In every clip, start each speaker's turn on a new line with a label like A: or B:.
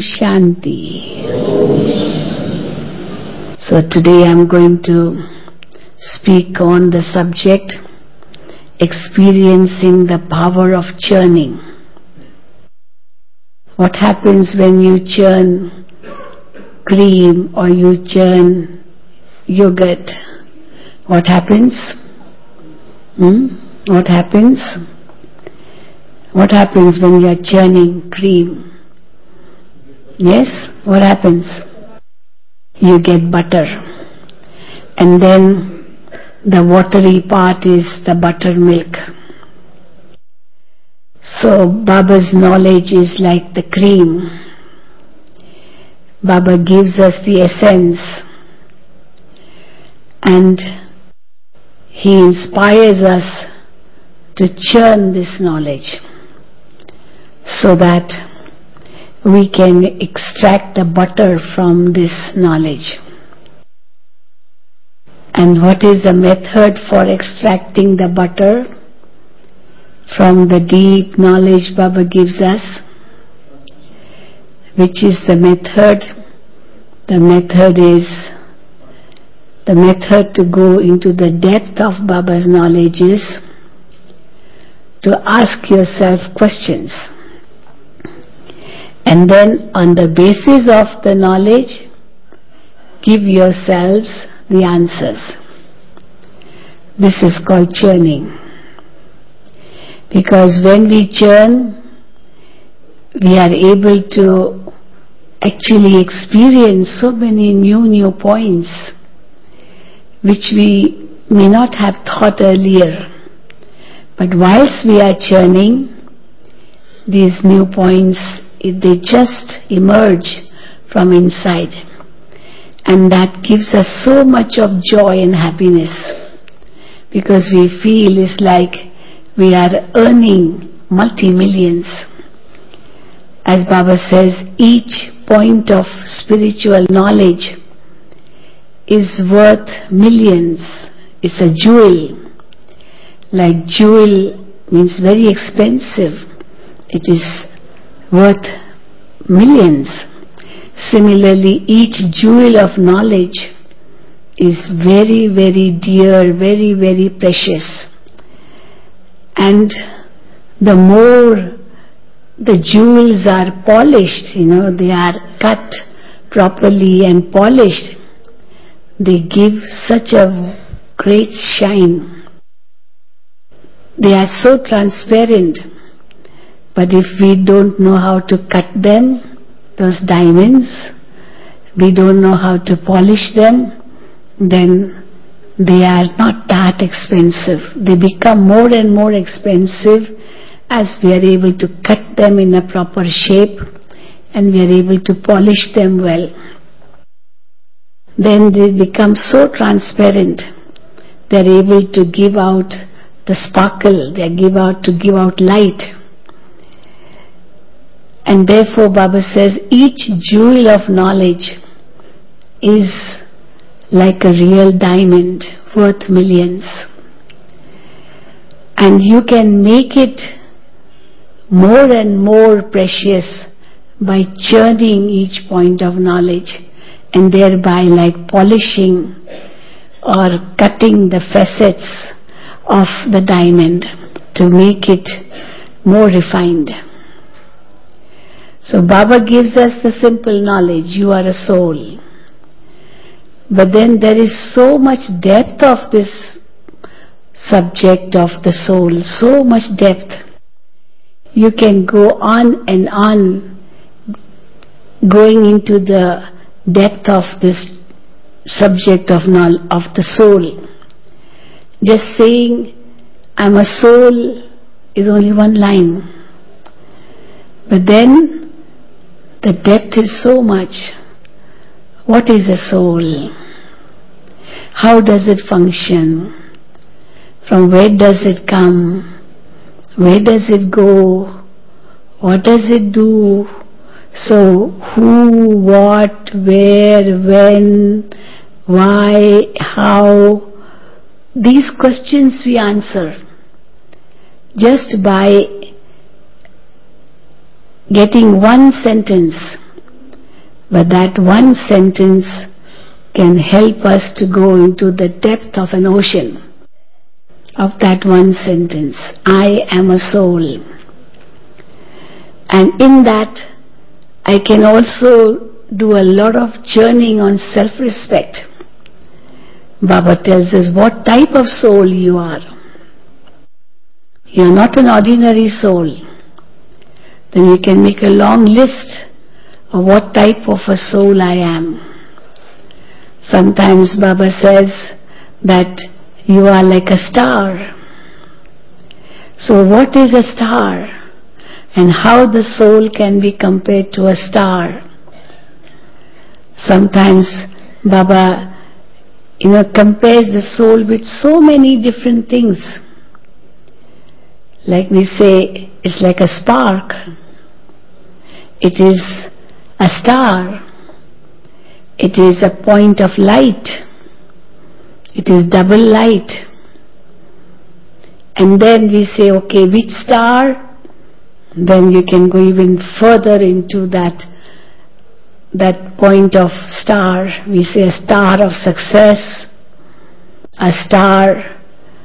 A: Shanti. So today I'm going to speak on the subject experiencing the power of churning. What happens when you churn cream or you churn yogurt? What happens? What happens? What happens when you are churning cream? Yes? What happens? You get butter. And then the watery part is the buttermilk. So Baba's knowledge is like the cream. Baba gives us the essence and he inspires us to churn this knowledge so that we can extract the butter from this knowledge. And what is the method for extracting the butter from the deep knowledge Baba gives us? Which is the method? The method is the method to go into the depth of Baba's knowledge is to ask yourself questions. And then on the basis of the knowledge, give yourselves the answers. This is called churning. Because when we churn, we are able to actually experience so many new points which we may not have thought earlier. But whilst we are churning, these new points, they just emerge from inside. And that gives us so much of joy and happiness. Because we feel it's like we are earning multi-millions. As Baba says, each point of spiritual knowledge is worth millions. It's a jewel. Like jewel means very expensive. It is worth millions. Similarly, each jewel of knowledge is very, very dear, very, very precious. And the more the jewels are polished, they are cut properly and polished, they give such a great shine. They are so transparent. But if we don't know how to cut them, those diamonds, we don't know how to polish them, then they are not that expensive. They become more and more expensive as we are able to cut them in a proper shape and we are able to polish them well. Then they become so transparent. They are able to give out the sparkle. They are to give out light. And therefore Baba says each jewel of knowledge is like a real diamond worth millions. And you can make it more and more precious by churning each point of knowledge and thereby like polishing or cutting the facets of the diamond to make it more refined. So Baba gives us the simple knowledge, you are a soul. But then there is so much depth of this subject of the soul, so much depth. You can go on and on going into the depth of this subject of the soul. Just saying, I'm a soul is only one line. But then the depth is so much. What is a soul? How does it function? From where does it come? Where does it go? What does it do? So who, what, where, when, why, how? These questions we answer just by getting one sentence But that one sentence can help us to go into the depth of an ocean. Of that one sentence, I am a soul. And in that, I can also do a lot of journeying on self-respect. Baba tells us what type of soul you are. You are not an ordinary soul. Then we can make a long list of what type of a soul I am. Sometimes Baba says that you are like a star. So what is a star? And how the soul can be compared to a star? Sometimes Baba, compares the soul with so many different things. Like we say, it's like a spark. It is a star. It is a point of light. It is double light. And then we say, okay, which star? Then you can go even further into that point of star. We say a star of success, a star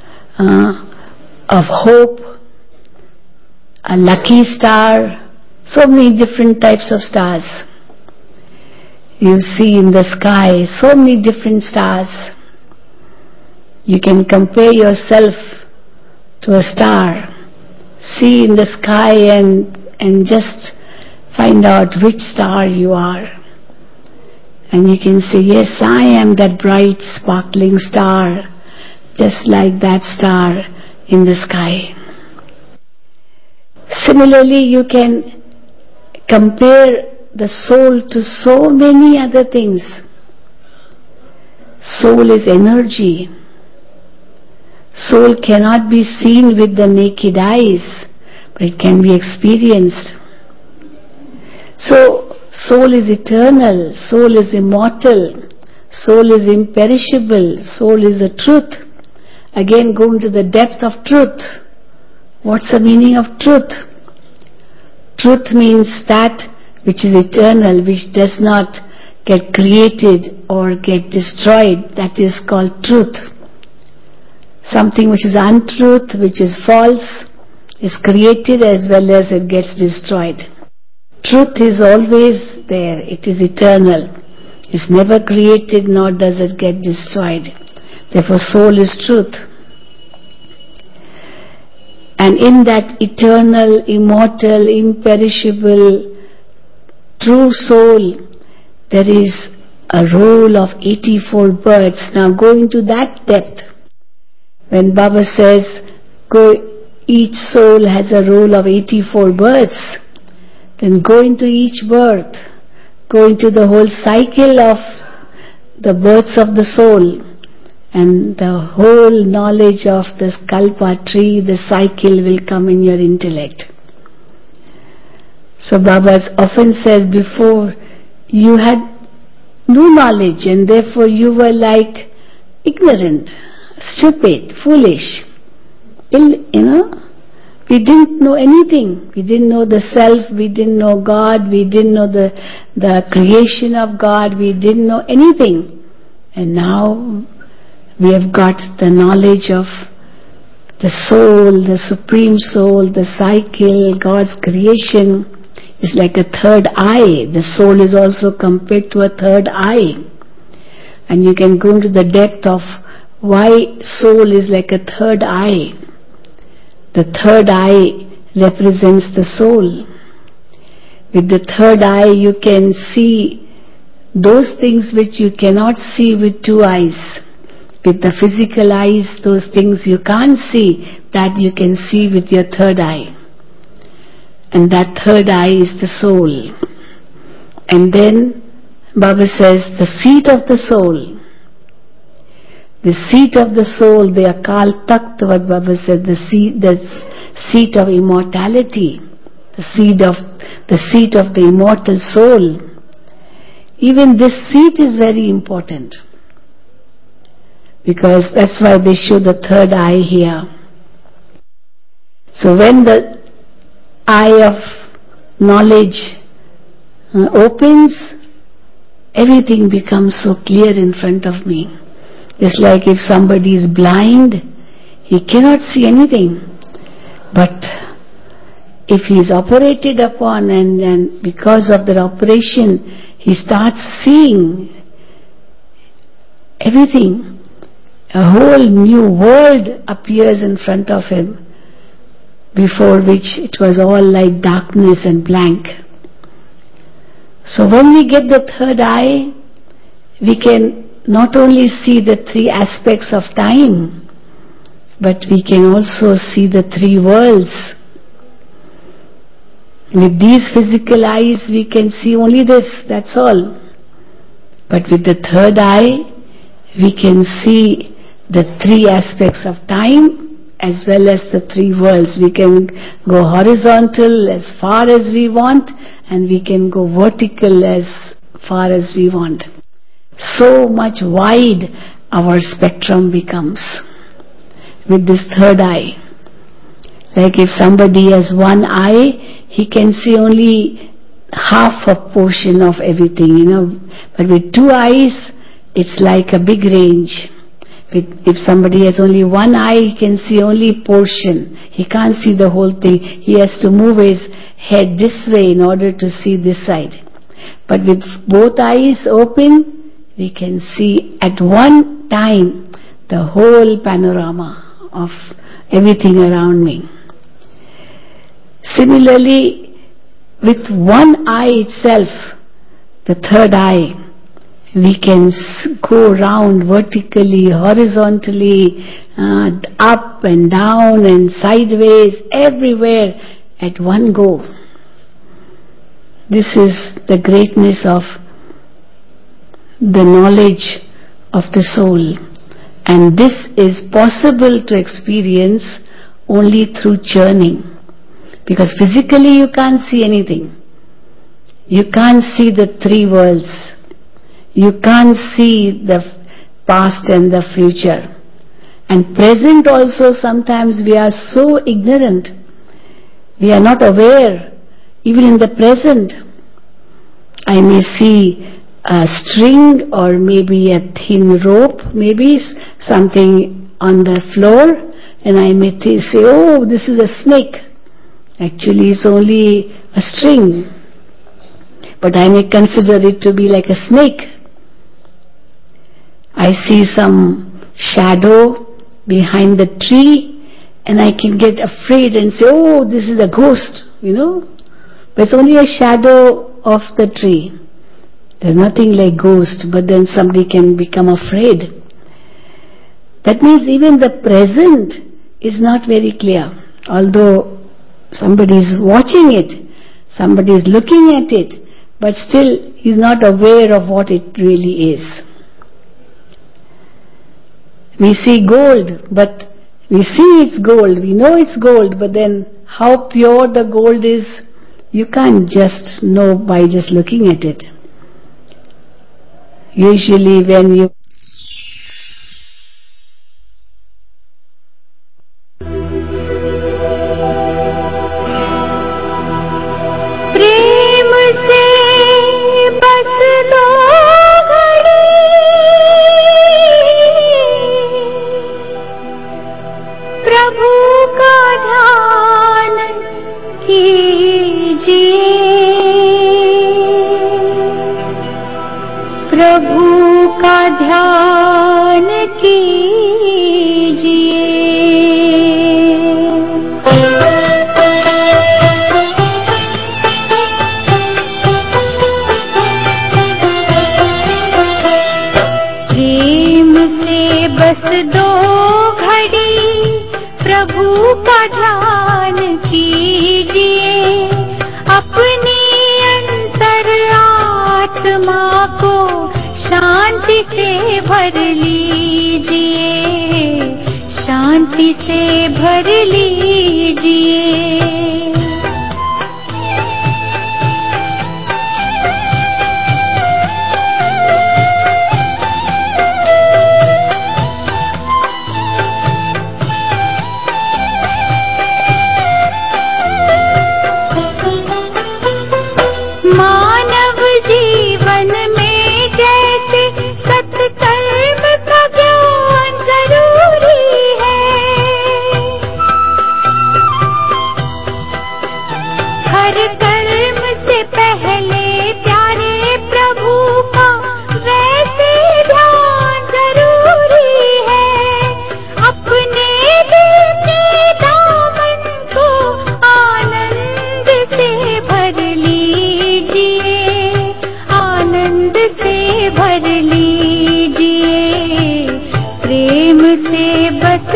A: of hope, a lucky star, so many different types of stars. You see in the sky so many different stars. You can compare yourself to a star. See in the sky and just find out which star you are. And you can say, yes, I am that bright sparkling star, just like that star in the sky. Similarly, you can compare the soul to so many other things. Soul is energy. Soul cannot be seen with the naked eyes, but it can be experienced. So, soul is eternal, soul is immortal, soul is imperishable, soul is a truth. Again, go into the depth of truth. What's the meaning of truth? Truth means that which is eternal, which does not get created or get destroyed. That is called truth. Something which is untruth, which is false, is created as well as it gets destroyed. Truth is always there. It is eternal. It's never created nor does it get destroyed. Therefore, soul is truth. And in that eternal, immortal, imperishable, true soul, there is a roll of 84 birds. Now go into that depth. When Baba says, each soul has a roll of 84 births, then go into each birth, go into the whole cycle of the births of the soul, and the whole knowledge of this kalpa tree, the cycle will come in your intellect. So Baba often says, before you had no knowledge and therefore you were like ignorant, stupid, foolish. We didn't know anything. We didn't know the self, we didn't know God, we didn't know the creation of God, we didn't know anything. And now we have got the knowledge of the soul, the supreme soul, the cycle, God's creation. It's like a third eye. The soul is also compared to a third eye. And you can go into the depth of why soul is like a third eye. The third eye represents the soul. With the third eye you can see those things which you cannot see with two eyes. With the physical eyes, those things you can't see, that you can see with your third eye. And that third eye is the soul. And then Baba says, the seat of the soul. The seat of the soul, the Akal Takht, what Baba said, the seat of immortality, the seat of the immortal soul. Even this seat is very important, because that's why they show the third eye here. So when the eye of knowledge opens, everything becomes so clear in front of me. It's like if somebody is blind, he cannot see anything. But if he is operated upon and because of that operation, he starts seeing everything, a whole new world appears in front of him, before which it was all like darkness and blank. So when we get the third eye, we can not only see the three aspects of time, but we can also see the three worlds. With these physical eyes, we can see only this, that's all. But with the third eye, we can see the three aspects of time as well as the three worlds. We can go horizontal as far as we want, and we can go vertical as far as we want. So much wide our spectrum becomes with this third eye. Like if somebody has one eye, he can see only half a portion of everything, But with two eyes, it's like a big range. If somebody has only one eye, he can see only portion. He can't see the whole thing. He has to move his head this way in order to see this side. But with both eyes open, we can see at one time the whole panorama of everything around me. Similarly, with one eye itself, the third eye, we can go round vertically, horizontally, up and down and sideways, everywhere at one go. This is the greatness of the knowledge of the soul. And this is possible to experience only through churning. Because physically you can't see anything. You can't see the three worlds. You can't see the past and the future. And present also, sometimes we are so ignorant. We are not aware. Even in the present, I may see a string or maybe a thin rope, maybe something on the floor, and I may say, oh, this is a snake. Actually, it's only a string. But I may consider it to be like a snake. I see some shadow behind the tree, and I can get afraid and say, oh, this is a ghost, But it's only a shadow of the tree. There's nothing like ghost, but then somebody can become afraid. That means even the present is not very clear. Although somebody is watching it, somebody is looking at it, but still he's not aware of what it really is. We see gold, but we see it's gold, we know it's gold, but then how pure the gold is, you can't just know by just looking at it. Usually when you
B: मानव जीवन में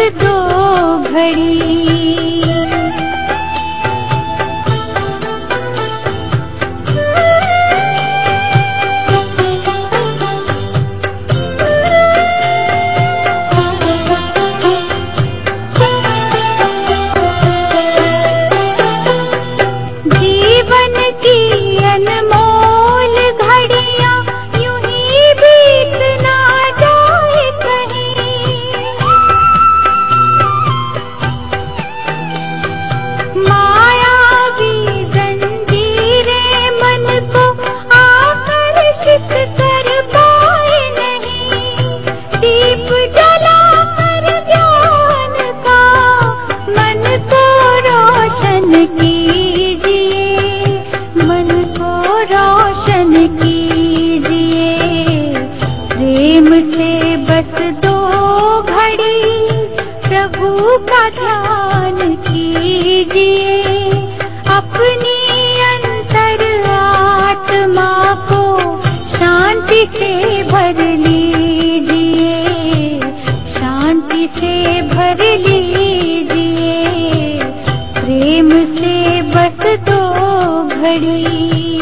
B: दो घड़ी। जीवन की अनमोल घड़ियां यूं ही बीत ना जाए कहीं। मायावी जंजीरें मन को आकर्षित कर पाए नहीं। दीप जलाकर ज्ञान का मन को रोशन कीजिए, मन को रोशन कीजिए। प्रेम से बस दो घड़ी प्रभु का ध्यान कीजिए। अपनी अंतर आत्मा को शांति से भर लीजिए, शांति से भर लीजिए। प्रेम से बस दो घड़ी।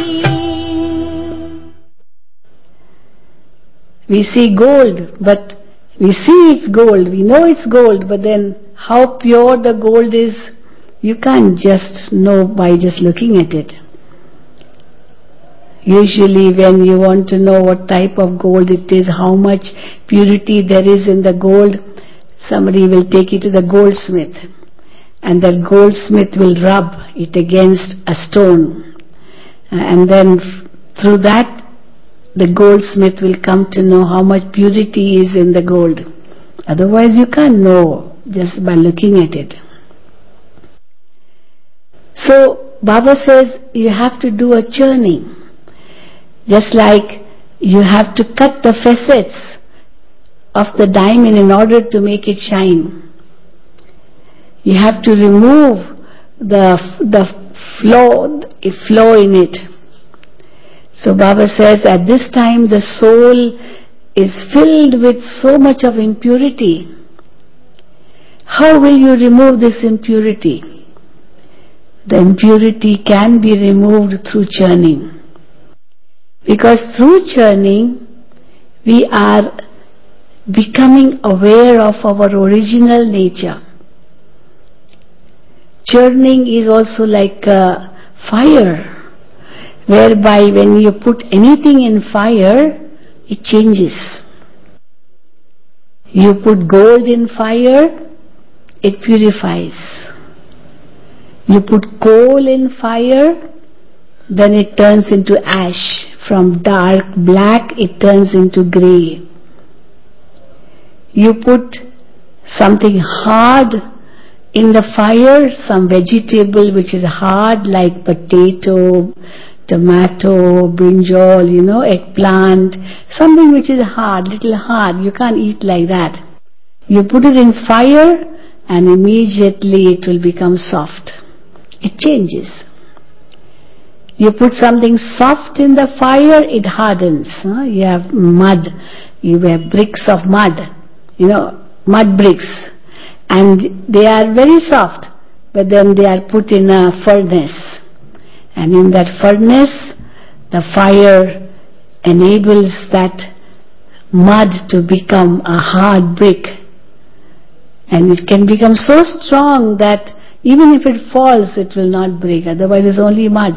A: We see gold, but we see it's gold, we know it's gold, but then how pure the gold is, you can't just know by just looking at it. Usually when you want to know what type of gold it is, how much purity there is in the gold, somebody will take you to the goldsmith, and the goldsmith will rub it against a stone, and then through that the goldsmith will come to know how much purity is in the gold. Otherwise you can't know just by looking at it. So Baba says you have to do a churning. Just like you have to cut the facets of the diamond in order to make it shine. You have to remove the flaw in it. So Baba says at this time the soul is filled with so much of impurity. How will you remove this impurity? The impurity can be removed through churning. Because through churning we are becoming aware of our original nature. Churning is also like a fire, whereby when you put anything in fire, it changes. You put gold in fire, it purifies. You put coal in fire, then it turns into ash. From dark black, it turns into grey. You put something hard in the fire, some vegetable which is hard like potato, tomato, brinjal, eggplant, something which is hard, little hard, you can't eat like that. You put it in fire and immediately it will become soft. It changes. You put something soft in the fire, it hardens. You have mud, you have bricks of mud, mud bricks, and they are very soft, but then they are put in a furnace. And in that furnace, the fire enables that mud to become a hard brick. And it can become so strong that even if it falls, it will not break. Otherwise, it's only mud.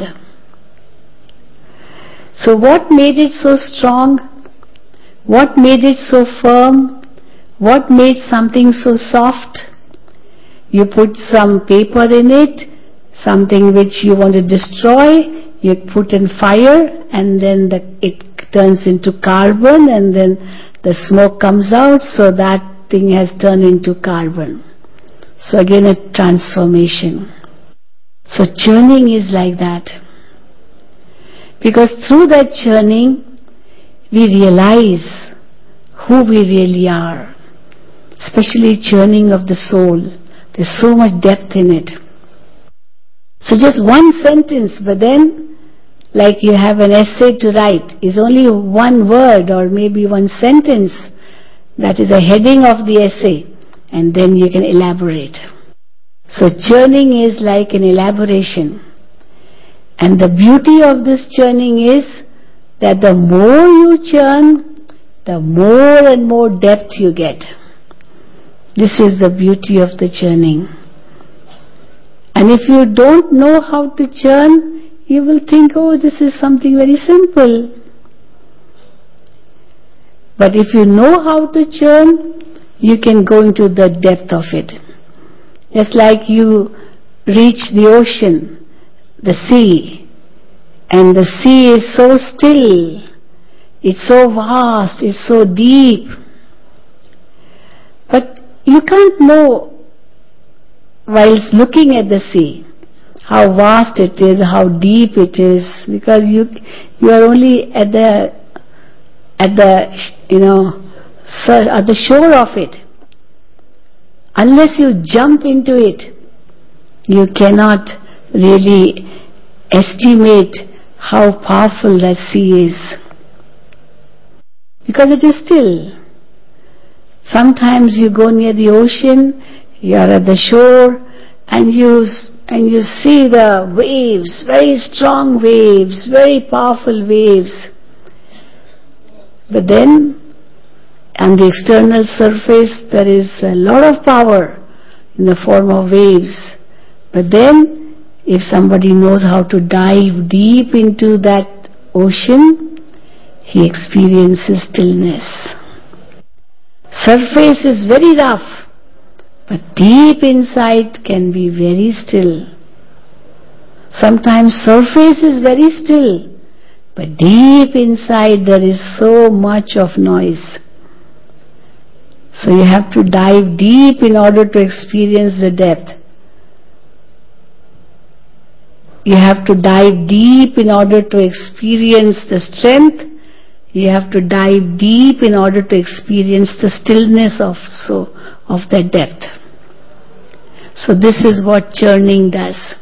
A: So what made it so strong? What made it so firm? What made something so soft? You put some paper in it, something which you want to destroy, you put in fire, and then it turns into carbon, and then the smoke comes out, so that thing has turned into carbon. So again a transformation. So churning is like that. Because through that churning, we realize who we really are. Especially churning of the soul. There's so much depth in it. So just one sentence, but then like you have an essay to write, is only one word or maybe one sentence. That is a heading of the essay. and then you can elaborate. So churning is like an elaboration. And the beauty of this churning is that the more you churn, the more and more depth you get. This is the beauty of the churning. And if you don't know how to churn, you will think, oh, this is something very simple. But if you know how to churn, you can go into the depth of it. Just like you reach the ocean, the sea, and the sea is so still, it's so vast, it's so deep. But you can't know whilst looking at the sea how vast it is, how deep it is, because you are only at the shore of it. Unless you jump into it, you cannot really estimate how powerful that sea is, because it is still. Sometimes you go near the ocean, you are at the shore, and you see the waves, very strong waves, very powerful waves. But then, on the external surface, there is a lot of power in the form of waves. But then, if somebody knows how to dive deep into that ocean, he experiences stillness. Surface is very rough, but deep inside can be very still. Sometimes surface is very still, but deep inside there is so much of noise. So you have to dive deep in order to experience the depth. You have to dive deep in order to experience the strength. You have to dive deep in order to experience the stillness of that depth. So this is what churning does.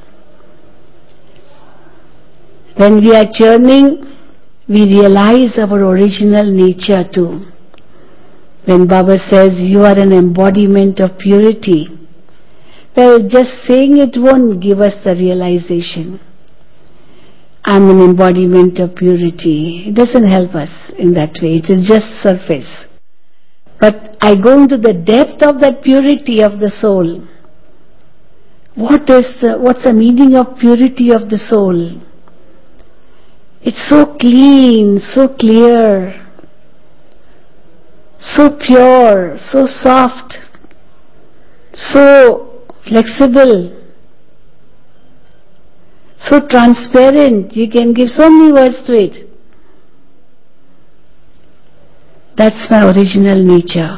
A: When we are churning, we realize our original nature too. When Baba says, you are an embodiment of purity, well, just saying it won't give us the realization. I'm an embodiment of purity. It doesn't help us in that way. It is just surface. But I go into the depth of that purity of the soul. What's the meaning of purity of the soul? It's so clean, so clear, so pure, so soft, so flexible, so transparent. You can give so many words to it. That's my original nature.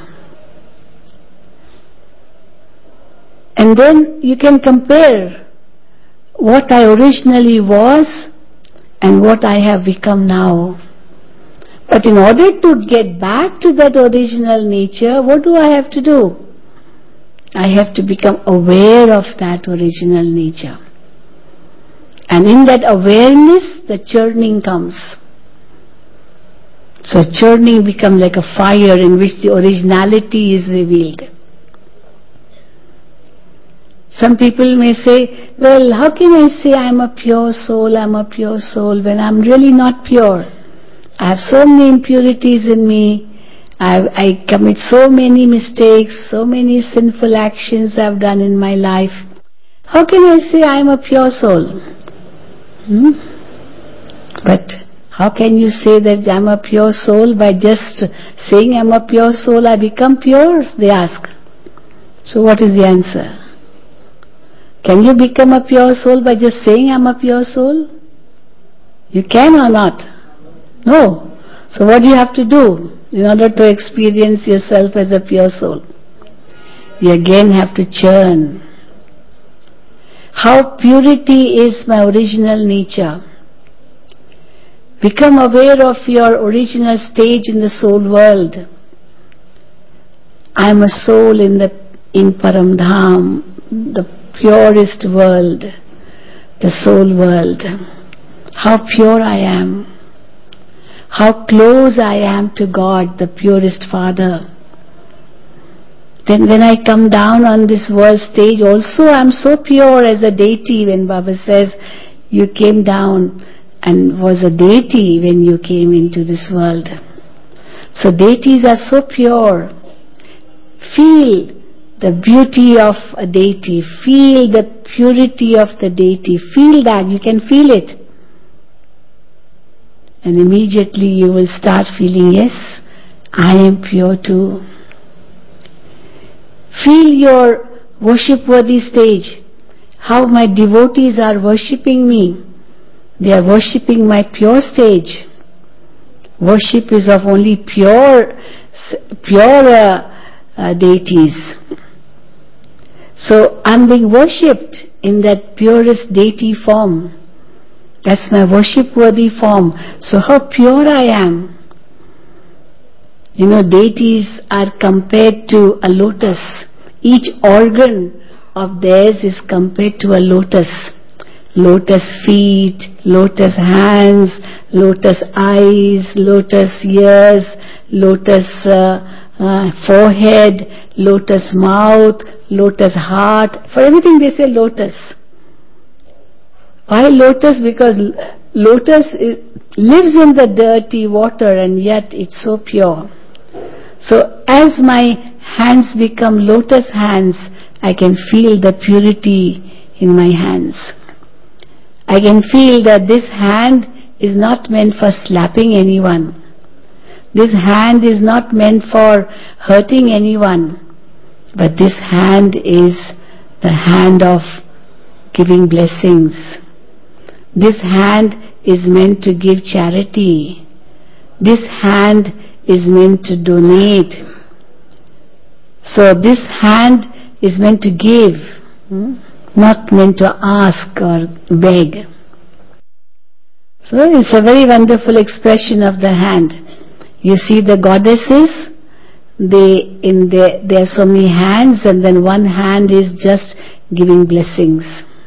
A: And then you can compare what I originally was and what I have become now. But in order to get back to that original nature, what do I have to do? I have to become aware of that original nature. And in that awareness, the churning comes. So churning becomes like a fire in which the originality is revealed. Some people may say, well, how can I say I'm a pure soul, when I'm really not pure? I have so many impurities in me. I commit so many mistakes, so many sinful actions I've done in my life. How can I say I'm a pure soul? But how can you say that I'm a pure soul? By just saying I'm a pure soul, I become pure, they ask. So what is the answer? Can you become a pure soul by just saying I'm a pure soul? You can or not? No. So what do you have to do in order to experience yourself as a pure soul? You again have to churn. How purity is my original nature. Become aware of your original stage in the soul world. I am a soul in Paramdham, the purest world, the soul world. How pure I am. How close I am to God, the purest Father. Then when I come down on this world stage, also I'm so pure as a deity. When Baba says, you came down and was a deity when you came into this world. So deities are so pure. Feel the beauty of a deity. Feel the purity of the deity. Feel that. You can feel it. And immediately you will start feeling, yes, I am pure too. Feel your worship-worthy stage. How my devotees are worshipping me. They are worshipping my pure stage. Worship is of only pure deities. So I'm being worshipped in that purest deity form. That's my worship-worthy form. So how pure I am. You know, deities are compared to a lotus. Each organ of theirs is compared to a lotus. Lotus feet, lotus hands, lotus eyes, lotus ears, lotus forehead, lotus mouth, lotus heart. For everything they say lotus. Why lotus? Because lotus lives in the dirty water and yet it's so pure. So as my hands become lotus hands, I can feel the purity in my hands. I can feel that this hand is not meant for slapping anyone. This hand is not meant for hurting anyone. But this hand is the hand of giving blessings. This hand is meant to give charity. This hand is meant to donate. So this hand is meant to give, not meant to ask or beg. So it's a very wonderful expression of the hand. You see the goddesses, there are so many hands, and then one hand is just giving blessings.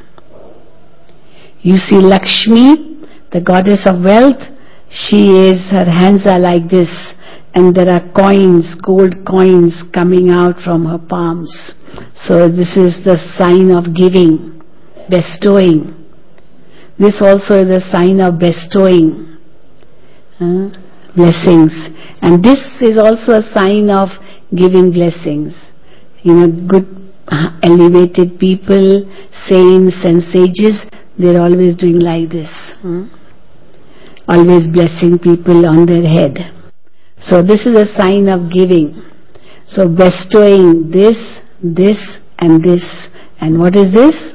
A: You see Lakshmi, the goddess of wealth, her hands are like this, and there are coins, gold coins coming out from her palms. So this is the sign of giving, bestowing. This also is a sign of bestowing blessings. And this is also a sign of giving blessings. You know, good elevated people, saints and sages, they're always doing like this. Always blessing people on their head. So this is a sign of giving. So bestowing this, and this. And what is this?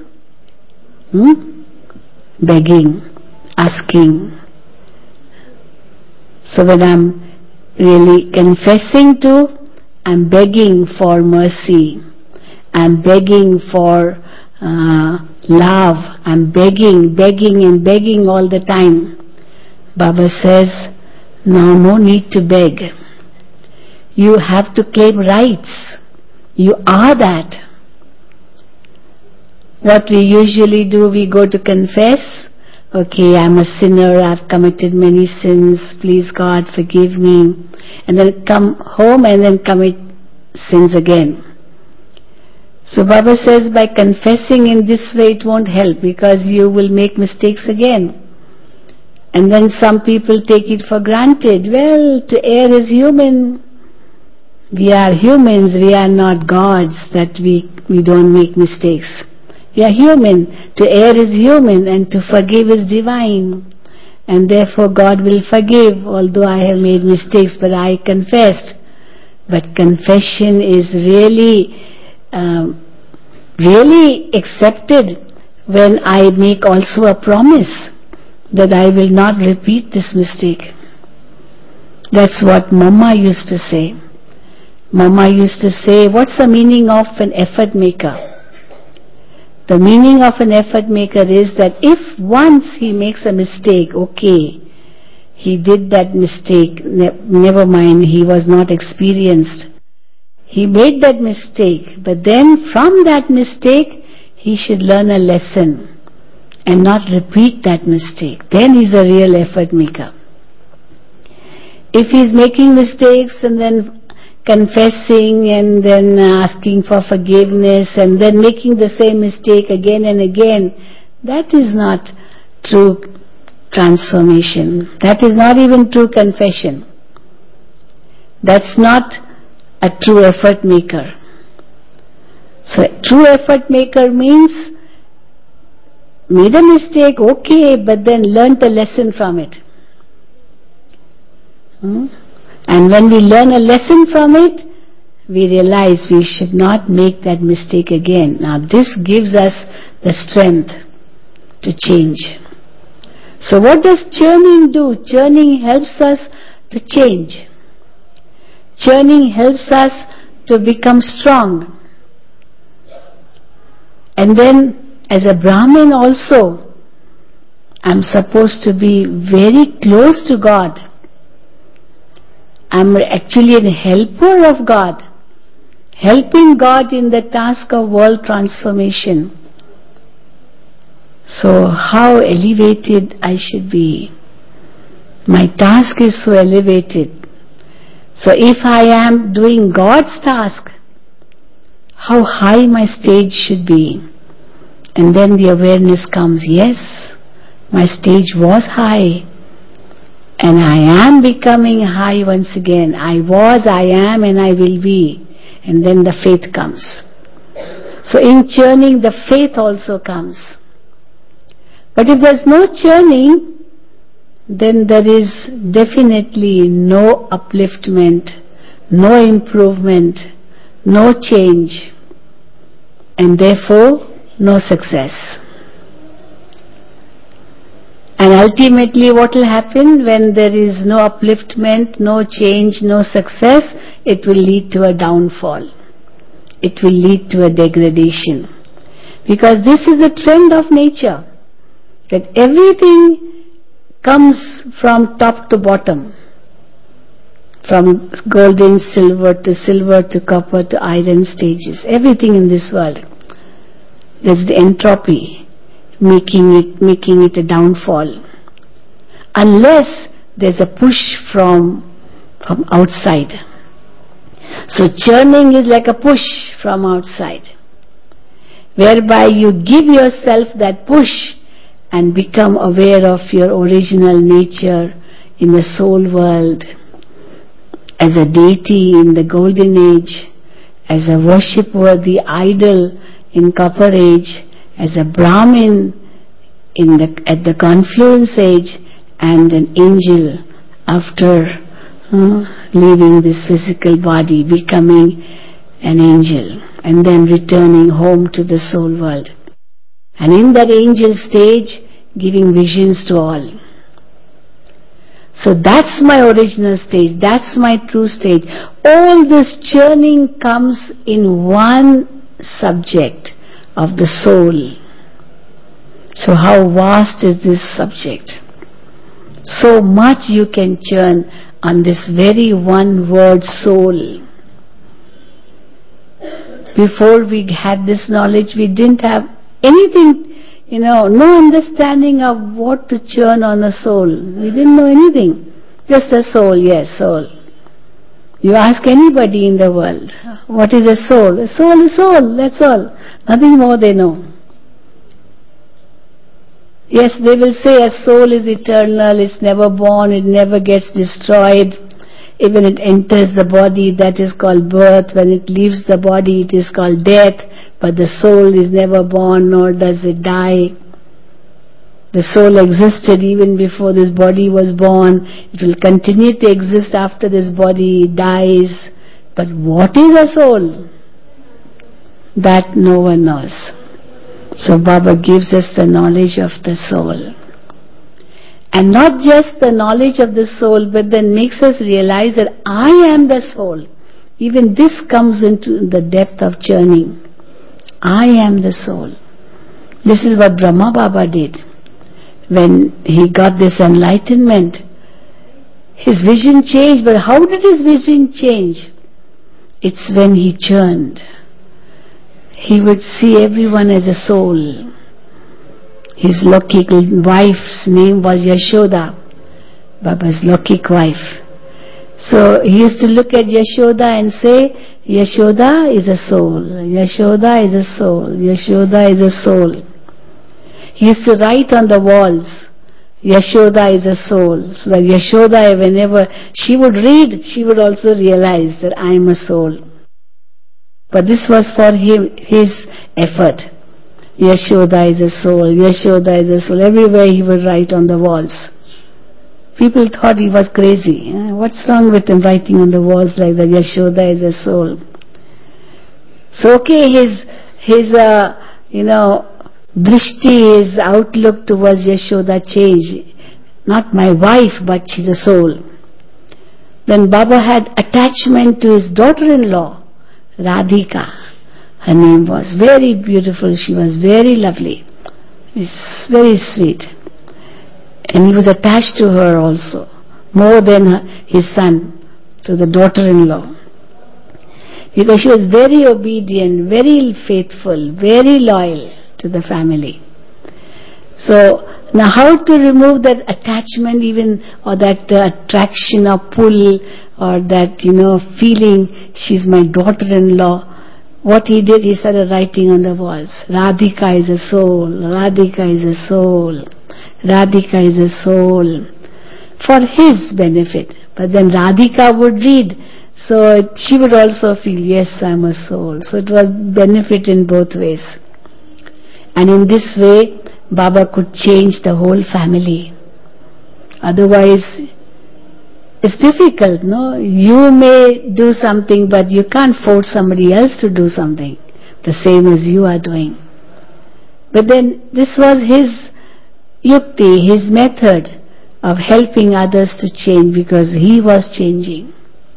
A: Begging, asking. So when I'm really confessing to, I'm begging for mercy. I'm begging for love. I'm begging and begging all the time. Baba says, no need to beg. You have to claim rights. You are that. What we usually do, we go to confess. Okay, I'm a sinner, I've committed many sins, please God forgive me. And then come home and then commit sins again. So Baba says by confessing in this way it won't help, because you will make mistakes again. And then some people take it for granted. Well, to err is human. We are humans, we are not gods, that we don't make mistakes. We are human. To err is human and to forgive is divine. And therefore God will forgive, although I have made mistakes, but I confessed. But confession is really accepted when I make also a promise that I will not repeat this mistake. That's what Mama used to say. Mama used to say, what's the meaning of an effort maker? The meaning of an effort maker is that if once he makes a mistake, okay, he did that mistake, never mind, he was not experienced. He made that mistake, but then from that mistake, he should learn a lesson and not repeat that mistake. Then he's a real effort maker. If he's making mistakes and then confessing and then asking for forgiveness and then making the same mistake again and again, that is not true transformation. That is not even true confession. That's not a true effort maker. So a true effort maker means made a mistake, okay, but then learnt a lesson from it. And when we learn a lesson from it, we realize we should not make that mistake again. Now this gives us the strength to change. So what does churning do? Churning helps us to change. Churning helps us to become strong. And then as a Brahmin also, I'm supposed to be very close to God. I'm actually a helper of God, helping God in the task of world transformation. So how elevated I should be. My task is so elevated. So if I am doing God's task, how high my stage should be. And then the awareness comes, yes, my stage was high. And I am becoming high once again. I was, I am, and I will be. And then the faith comes. So in churning, the faith also comes. But if there's no churning, then there is definitely no upliftment, no improvement, no change, and therefore no success. And ultimately what will happen when there is no upliftment, no change, no success? It will lead to a downfall. It will lead to a degradation. Because this is the trend of nature, that everything comes from top to bottom. From gold and silver to copper to iron stages. Everything in this world. There's the entropy making it a downfall. Unless there's a push from outside. So churning is like a push from outside, whereby you give yourself that push and become aware of your original nature in the soul world, as a deity in the golden age, as a worship-worthy idol in copper age, as a Brahmin at the confluence age, and an angel after leaving this physical body, becoming an angel, and then returning home to the soul world. And in that angel stage, giving visions to all. So that's my original stage, that's my true stage. All this churning comes in one subject of the soul. So how vast is this subject? So much you can churn on this very one word, soul. Before we had this knowledge, we didn't have anything, no understanding of what to churn on a soul. We didn't know anything. Just a soul, yes, soul. You ask anybody in the world, what is a soul? A soul is soul, that's all. Nothing more they know. Yes, they will say a soul is eternal, it's never born, it never gets destroyed. Even it enters the body, that is called birth. When it leaves the body, it is called death. But the soul is never born, nor does it die. The soul existed even before this body was born. It will continue to exist after this body dies. But what is a soul? That no one knows. So Baba gives us the knowledge of the soul. And not just the knowledge of the soul, but then makes us realize that I am the soul. Even this comes into the depth of churning. I am the soul. This is what Brahma Baba did. When he got this enlightenment, his vision changed. But how did his vision change? It's when he churned. He would see everyone as a soul. His Lokik wife's name was Yashoda, Baba's Lokik wife. So he used to look at Yashoda and say, Yashoda is a soul, Yashoda is a soul, Yashoda is a soul. He used to write on the walls, Yashoda is a soul. So that Yashoda, whenever she would read, she would also realize that I am a soul. But this was for him, his effort. Yashoda is a soul, Yashoda is a soul. Everywhere he would write on the walls. People thought he was crazy. What's wrong with him writing on the walls like that? Yashoda is a soul. So okay, his drishti, his outlook towards Yashoda changed. Not my wife, but she's a soul. Then Baba had attachment to his daughter-in-law, Radhika. Her name was very beautiful. She was very lovely. It's very sweet. And he was attached to her also, more than his son, to the daughter-in-law. Because she was very obedient, very faithful, very loyal to the family. So, now how to remove that attachment even, or that attraction or pull, or that, feeling, she's my daughter-in-law. What he did, he started writing on the walls. Radhika is a soul, Radhika is a soul. Radhika is a soul, for his benefit. But then Radhika would read, so she would also feel, yes, I'm a soul. So it was benefit in both ways. And in this way, Baba could change the whole family. Otherwise, it's difficult, no? You may do something, but you can't force somebody else to do something the same as you are doing. But then this was his yukti, his method of helping others to change, because he was changing.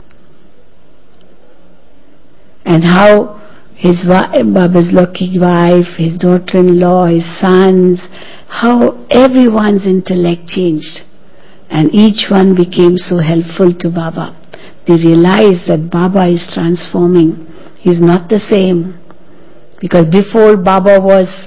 A: And how his Baba's lucky wife, his daughter-in-law, his sons, how everyone's intellect changed. And each one became so helpful to Baba. They realized that Baba is transforming. He's not the same. Because before Baba was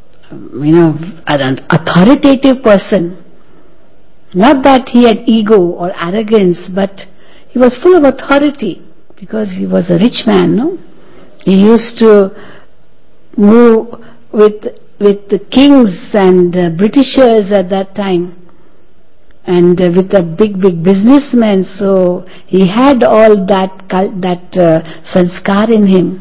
A: an authoritative person. Not that he had ego or arrogance, but he was full of authority because he was a rich man, no? He used to move with the kings and Britishers at that time, and with the big businessmen. So he had all that sanskar in him.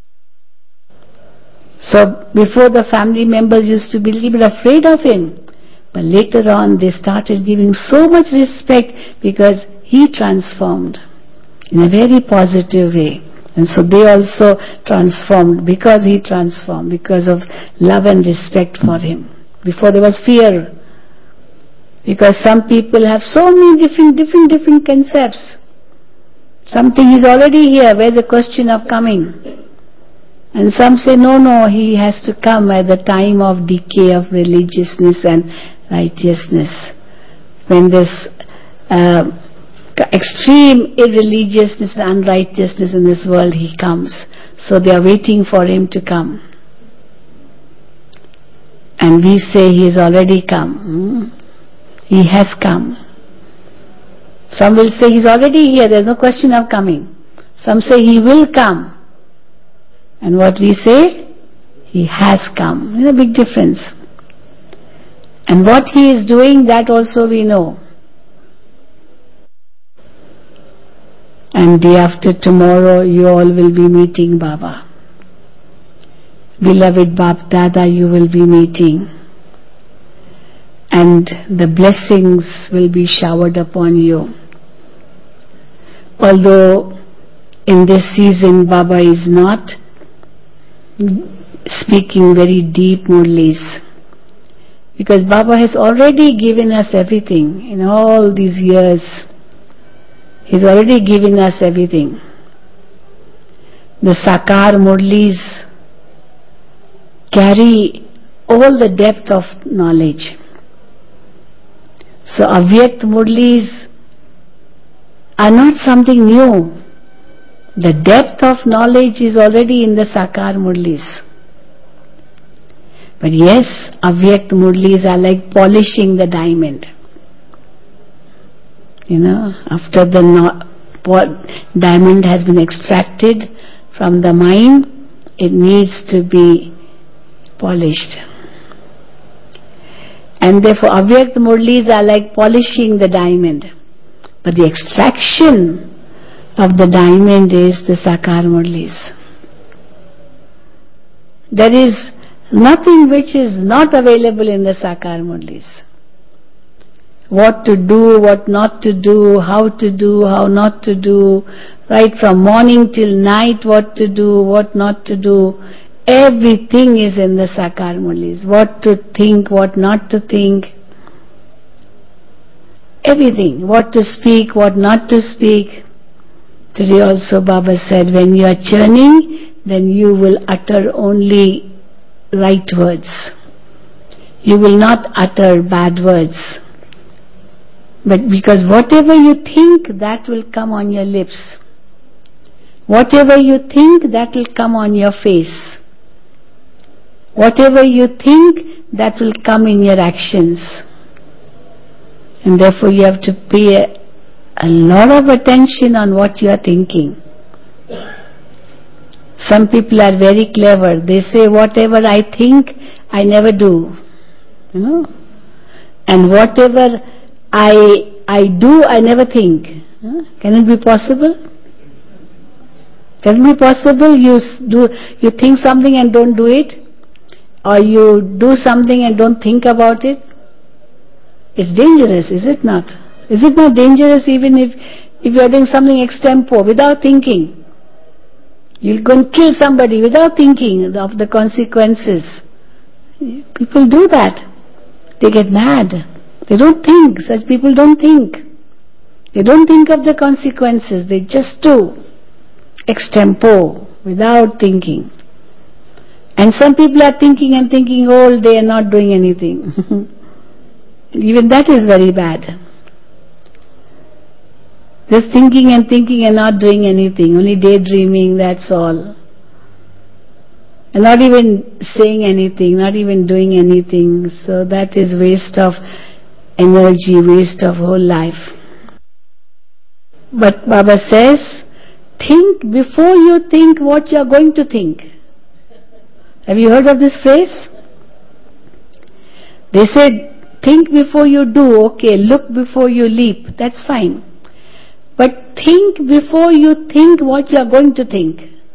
A: So before, the family members used to be a little bit afraid of him. But later on they started giving so much respect because he transformed in a very positive way. And so they also transformed because he transformed, because of love and respect for him. Before there was fear. Because some people have so many different concepts. Something is already here, where's the question of coming? And some say, no, he has to come at the time of decay of religiousness and righteousness. When there's extreme irreligiousness and unrighteousness in this world, he comes. So they are waiting for him to come. And we say he has already come. He has come. Some will say he's already here, there's no question of coming. Some say he will come. And what we say, he has come. There's a big difference. And what he is doing, that also we know. And day after tomorrow, you all will be meeting Baba. Beloved Bap Dada, you will be meeting. And the blessings will be showered upon you. Although in this season Baba is not speaking very deep murlis, because Baba has already given us everything in all these years. He's already given us everything. The Sakar murlis carry all the depth of knowledge. So Avyakt murlis are not something new. The depth of knowledge is already in the Sakar murlis. But yes, Avyakt murlis are like polishing the diamond. After the diamond has been extracted from the mine, it needs to be polished. And therefore Avyakt Murlis are like polishing the diamond. But the extraction of the diamond is the Sakar Murlis. There is nothing which is not available in the Sakar Murlis. What to do, what not to do, how not to do, right from morning till night, what to do, what not to do, everything is in the Sakar Murlis. What to think, what not to think, everything, what to speak, what not to speak. Today also Baba said, when you are churning, then you will utter only right words. You will not utter bad words. But because whatever you think, that will come on your lips. Whatever you think, that will come on your face. Whatever you think, that will come in your actions. And therefore you have to pay a lot of attention on what you are thinking. Some people are very clever. They say, whatever I think, I never do. You know? And whatever I do, I never think. Can it be possible? Can it be possible you think something and don't do it? Or you do something and don't think about it? It's dangerous, is it not? Is it not dangerous even if you are doing something extempore, without thinking? You'll go and kill somebody without thinking of the consequences. People do that. They get mad. They don't think. Such people don't think. They don't think of the consequences. They just do extempore, without thinking. And some people are thinking and thinking all day and not doing anything. Even that is very bad. Just thinking and not doing anything, only daydreaming, that's all. And not even saying anything, not even doing anything. So that is waste of energy, waste of whole life. But Baba says, think before you think what you are going to think. Have you heard of this phrase? They said, think before you do, okay, look before you leap, that's fine. But think before you think what you are going to think.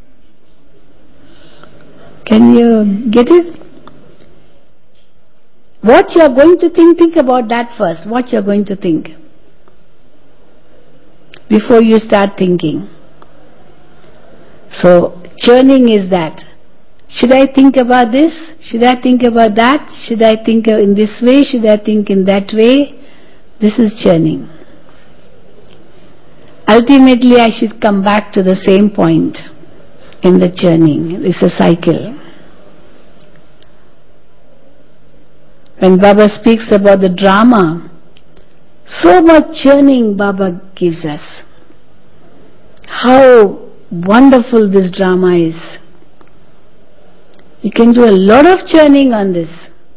A: Can you get it? What you are going to think about that first, what you are going to think. Before you start thinking. So, churning is that. Should I think about this? Should I think about that? Should I think in this way? Should I think in that way? This is churning. Ultimately, I should come back to the same point in the churning. It's a cycle. When Baba speaks about the drama, so much churning Baba gives us. How wonderful this drama is. You can do a lot of churning on this.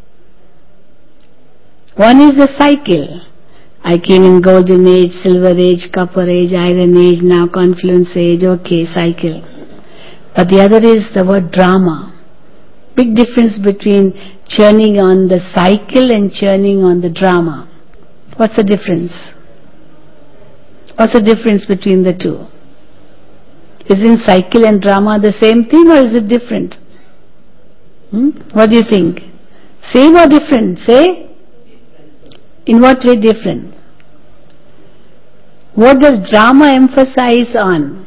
A: One is the cycle. I came in golden age, silver age, copper age, iron age, now confluence age, okay, cycle. But the other is the word drama. Big difference between churning on the cycle and churning on the drama. What's the difference? What's the difference between the two? Isn't cycle and drama the same thing or is it different? What do you think? Same or different? Say? In what way different? What does drama emphasize on?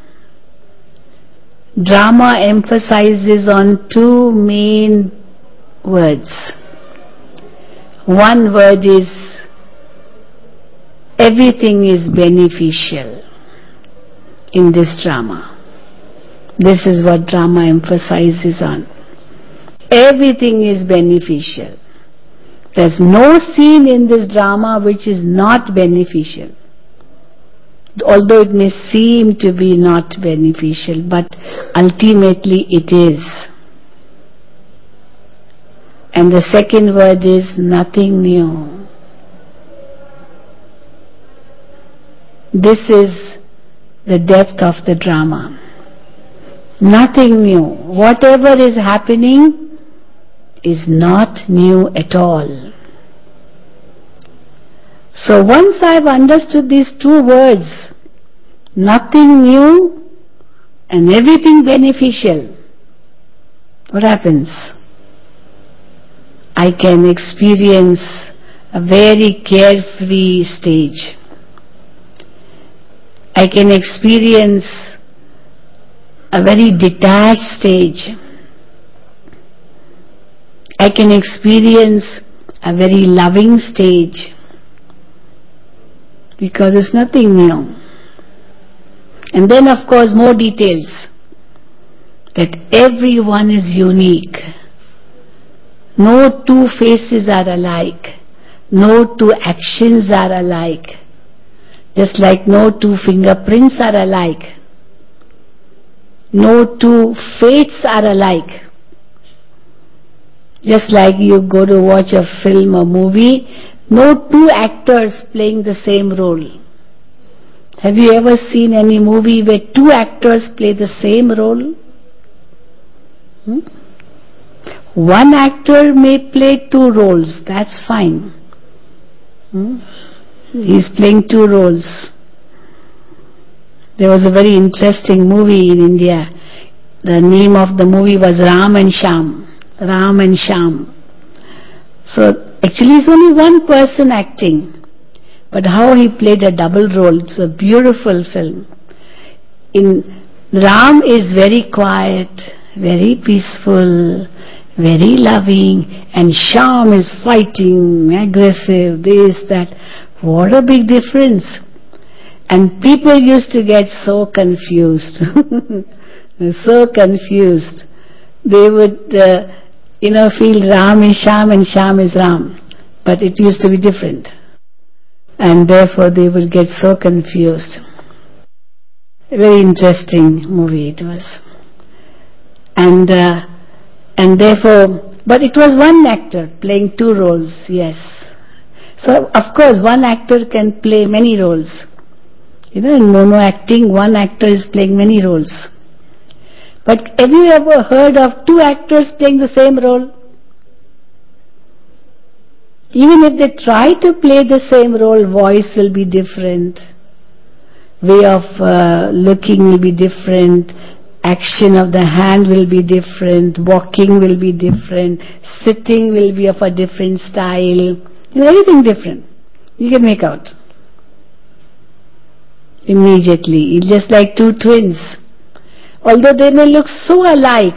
A: Drama emphasizes on two main words. One word is everything is beneficial in this drama. This is what drama emphasizes on. Everything is beneficial. There's no scene in this drama which is not beneficial. Although it may seem to be not beneficial, but ultimately it is. And the second word is nothing new. This is the depth of the drama. Nothing new. Whatever is happening is not new at all. So once I've understood these two words, nothing new and everything beneficial, what happens? I can experience a very carefree stage. I can experience a very detached stage. I can experience a very loving stage, because it's nothing new. And then of course more details, that everyone is unique. No two faces are alike. No two actions are alike. Just like no two fingerprints are alike. No two fates are alike. Just like you go to watch a film or movie, no two actors playing the same role. Have you ever seen any movie where two actors play the same role? One actor may play two roles, that's fine. He's playing two roles. There was a very interesting movie in India. The name of the movie was Ram and Shyam. Ram and Shyam. So actually it's only one person acting, but how he played a double role. It's a beautiful film. Ram is very quiet, very peaceful, very loving, and Shyam is fighting, aggressive, this, that. What a big difference. And people used to get so confused. So confused. They would, feel Ram is Shyam and Shyam is Ram. But it used to be different. And therefore they would get so confused. A very interesting movie it was. And therefore, but it was one actor playing two roles, yes. So of course one actor can play many roles. In mono acting, one actor is playing many roles. But have you ever heard of two actors playing the same role? Even if they try to play the same role, voice will be different, way of looking will be different, action of the hand will be different, walking will be different, sitting will be of a different style, everything different. You can make out immediately. It's just like two twins. Although they may look so alike,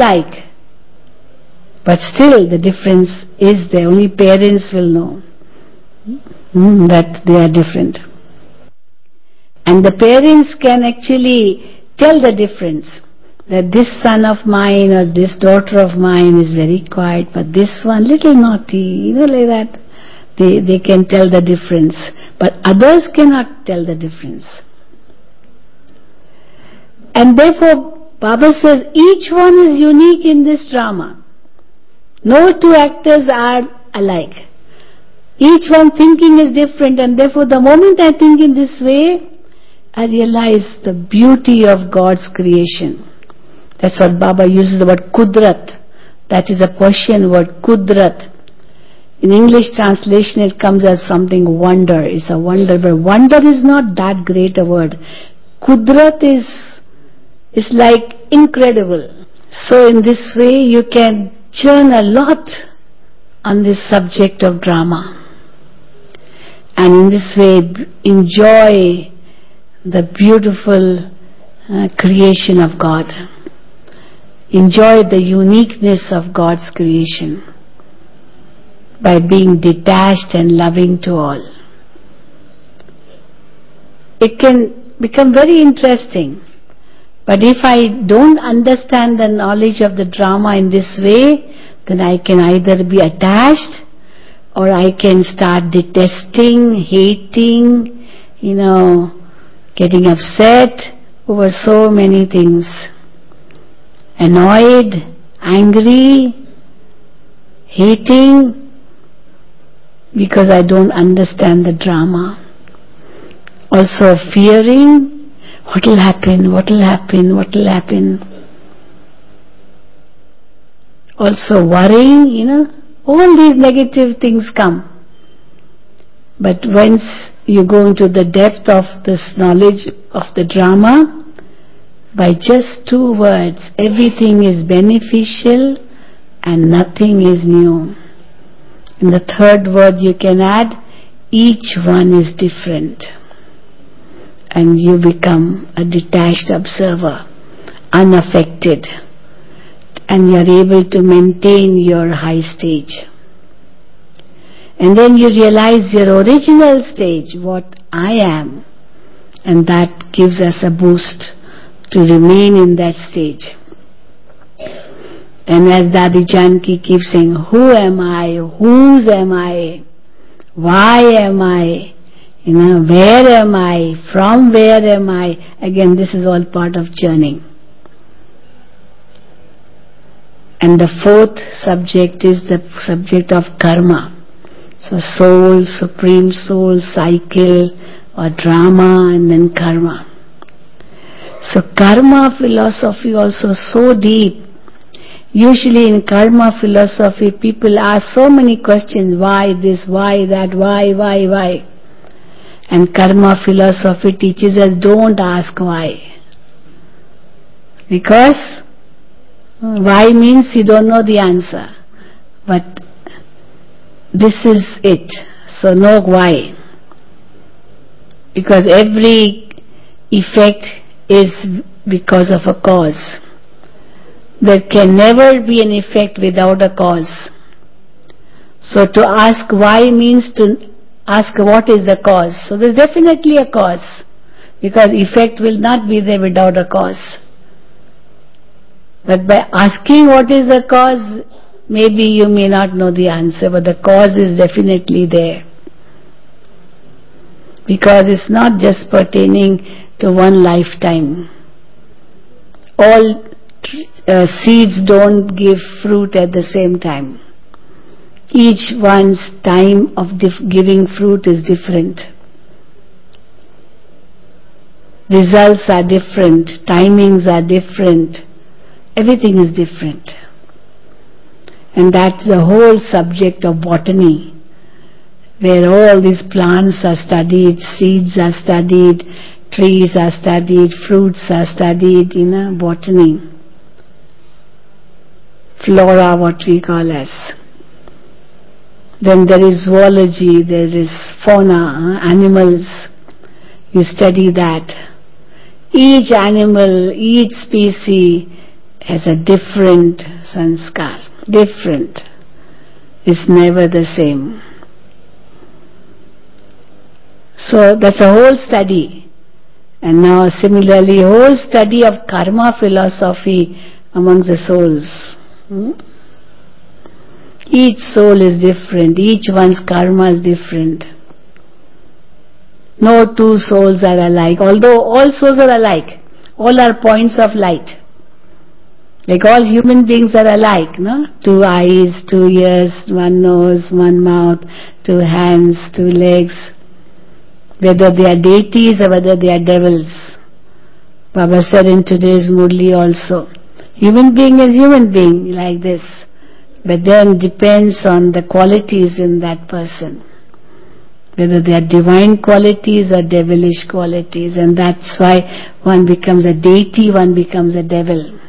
A: but still the difference is there. Only parents will know that they are different. And the parents can actually tell the difference, that this son of mine or this daughter of mine is very quiet, but this one little naughty, like that. They can tell the difference, but others cannot tell the difference. And therefore Baba says each one is unique in this drama. No two actors are alike. Each one thinking is different, and therefore the moment I think in this way, I realize the beauty of God's creation. That's what Baba uses the word Kudrat. That is a Persian word, Kudrat. In English translation it comes as something wonder. It's a wonder, but wonder is not that great a word. Kudrat is like incredible. So in this way you can churn a lot on this subject of drama. And in this way enjoy the beautiful creation of God. Enjoy the uniqueness of God's creation by being detached and loving to all. It can become very interesting, but if I don't understand the knowledge of the drama in this way, then I can either be attached or I can start detesting, hating, getting upset over so many things, annoyed, angry, hating, because I don't understand the drama. Also fearing, What will happen? What will happen? What will happen? Also worrying, all these negative things come. But once you go into the depth of this knowledge of the drama, by just 2 words, everything is beneficial and nothing is new. And the 3rd word you can add, each one is different. And you become a detached observer, unaffected. And you are able to maintain your high stage. And then you realize your original stage, what I am. And that gives us a boost to remain in that stage. And as Dadi Janki keeps saying, who am I? Whose am I? Why am I? Where am I? From where am I? Again, this is all part of churning. And the 4th subject is the subject of karma. So soul, supreme soul, cycle or drama, and then karma. So karma philosophy also so deep. Usually in karma philosophy people ask so many questions. Why this? Why that? Why? And karma philosophy teaches us don't ask why. Because why means you don't know the answer. But this is it. So know why. Because every effect is because of a cause. There can never be an effect without a cause. So to ask why means to ask what is the cause. So there's definitely a cause. Because effect will not be there without a cause. But by asking what is the cause, maybe you may not know the answer, but the cause is definitely there. Because it's not just pertaining to one lifetime. All seeds don't give fruit at the same time. Each one's time of giving fruit is different. Results are different, timings are different, everything is different. And that's the whole subject of botany, where all these plants are studied, seeds are studied, trees are studied, fruits are studied, botany. Flora, what we call as. Then there is zoology, there is fauna, animals. You study that. Each animal, each species has a different sanskar. Different. It's never the same. So that's a whole study. And now similarly, whole study of karma philosophy among the souls. Each soul is different. Each one's karma is different. No 2 souls are alike. Although all souls are alike. All are points of light. Like all human beings are alike, no? 2 eyes, 2 ears, 1 nose, 1 mouth, 2 hands, 2 legs. Whether they are deities or whether they are devils. Baba said in today's Murli also. Human being is human being like this. But then depends on the qualities in that person. Whether they are divine qualities or devilish qualities. And that's why one becomes a deity, one becomes a devil.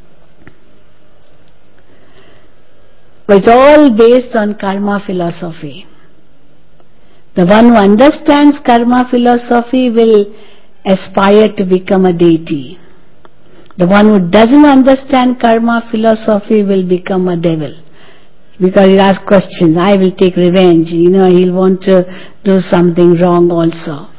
A: But it's all based on karma philosophy. The one who understands karma philosophy will aspire to become a deity. The one who doesn't understand karma philosophy will become a devil. Because he'll ask questions. I will take revenge. He'll want to do something wrong also.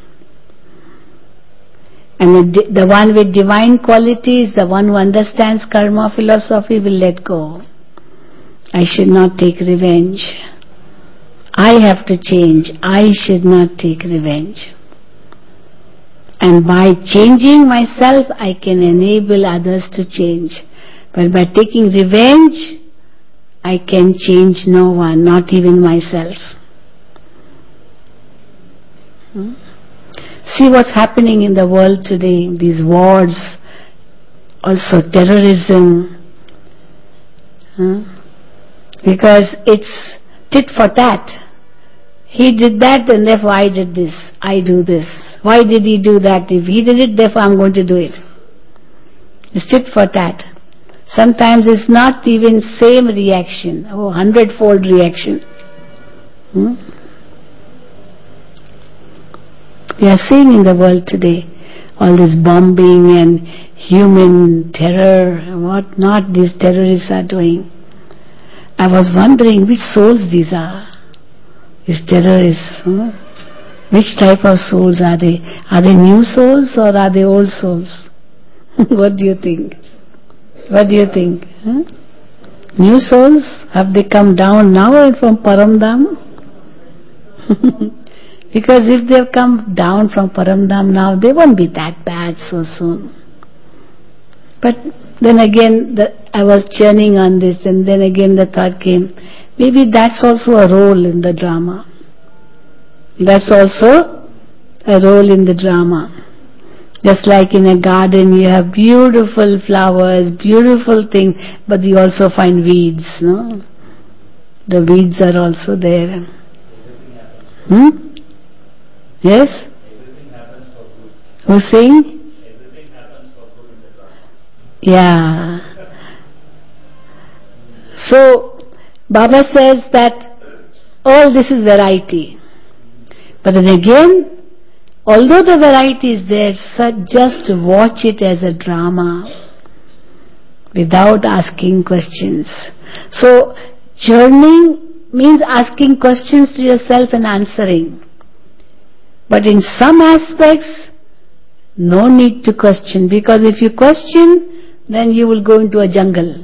A: And the one with divine qualities, the one who understands karma philosophy will let go. I should not take revenge. I have to change. I should not take revenge. And by changing myself, I can enable others to change. But by taking revenge, I can change no one, not even myself. See what's happening in the world today, these wars, also terrorism, because it's tit for tat. He did that and therefore I did this, I do this. Why did he do that? If he did it, therefore I'm going to do it. It's tit for tat. Sometimes it's not even same reaction, 100-fold reaction. We are seeing in the world today all this bombing and human terror and what not these terrorists are doing. I was wondering which souls these are, these terrorists. Which type of souls are they? Are they new souls or are they old souls? What do you think? What do you think? New souls? Have they come down now from Paramdham? Because if they've come down from Paramdham now, they won't be that bad so soon. But then again, I was churning on this, and then again the thought came, maybe that's also a role in the drama. That's also a role in the drama. Just like in a garden you have beautiful flowers, beautiful things, but you also find weeds, no? The weeds are also there. Yes?
C: Everything happens for good.
A: Who's saying?
C: Everything happens for good in the drama.
A: Yeah. So, Baba says that all this is variety. But then again, although the variety is there, just watch it as a drama without asking questions. So, journeying means asking questions to yourself and answering. But in some aspects, no need to question, because if you question, then you will go into a jungle.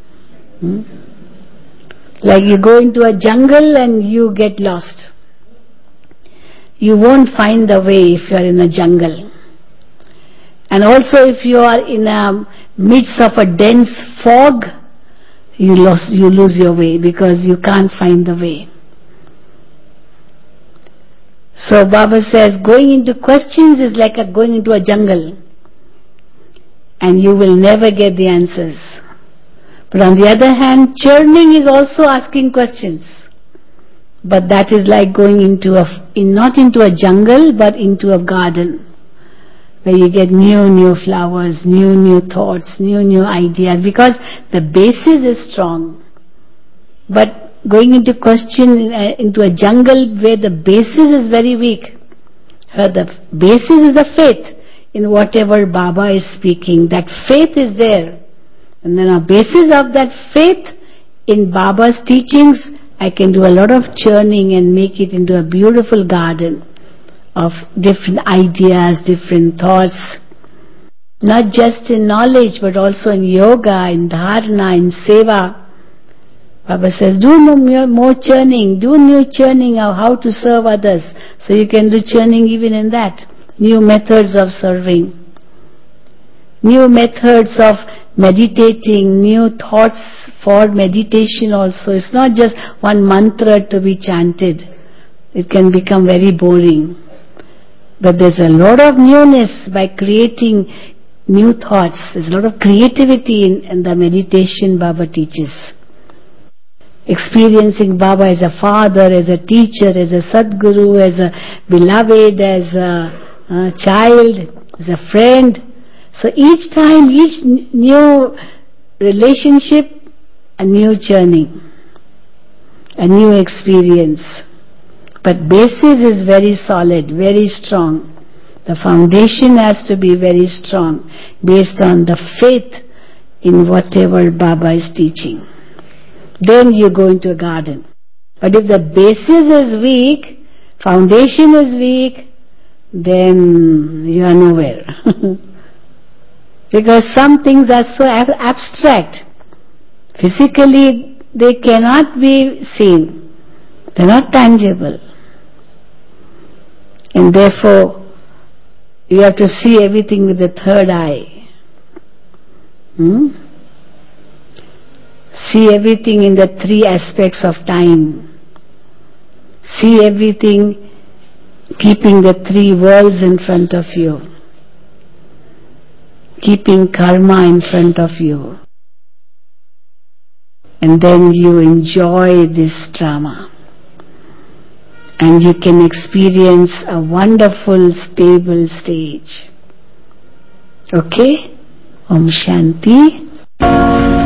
A: Like you go into a jungle and you get lost. You won't find the way if you are in a jungle. And also if you are in a midst of a dense fog, you lose your way because you can't find the way. So Baba says going into questions is like going into a jungle, and you will never get the answers. But on the other hand, churning is also asking questions. But that is like going into not into a jungle, but into a garden, where you get new flowers, new thoughts, new ideas, because the basis is strong. But going into into a jungle where the basis is very weak, the basis is the faith in whatever Baba is speaking. That faith is there. And then on basis of that faith in Baba's teachings, I can do a lot of churning and make it into a beautiful garden of different ideas, different thoughts. Not just in knowledge, but also in yoga, in dharana, in seva. Baba says, do more churning, do new churning of how to serve others. So you can do churning even in that. New methods of serving. New methods of meditating, new thoughts for meditation also. It's not just one mantra to be chanted. It can become very boring. But there's a lot of newness by creating new thoughts. There's a lot of creativity in the meditation Baba teaches. Experiencing Baba as a father, as a teacher, as a Sadguru, as a beloved, as a child, as a friend. So each time, each new relationship, a new journey, a new experience. But basis is very solid, very strong. The foundation has to be very strong, based on the faith in whatever Baba is teaching. Then you go into a garden. But if the basis is weak, foundation is weak, then you are nowhere. Because some things are so abstract. Physically, they cannot be seen. They are not tangible. And therefore, you have to see everything with the third eye. See everything in the three aspects of time. See everything keeping the three worlds in front of you, keeping karma in front of you, and then you enjoy this drama, and you can experience a wonderful, stable stage. Okay? Om Shanti.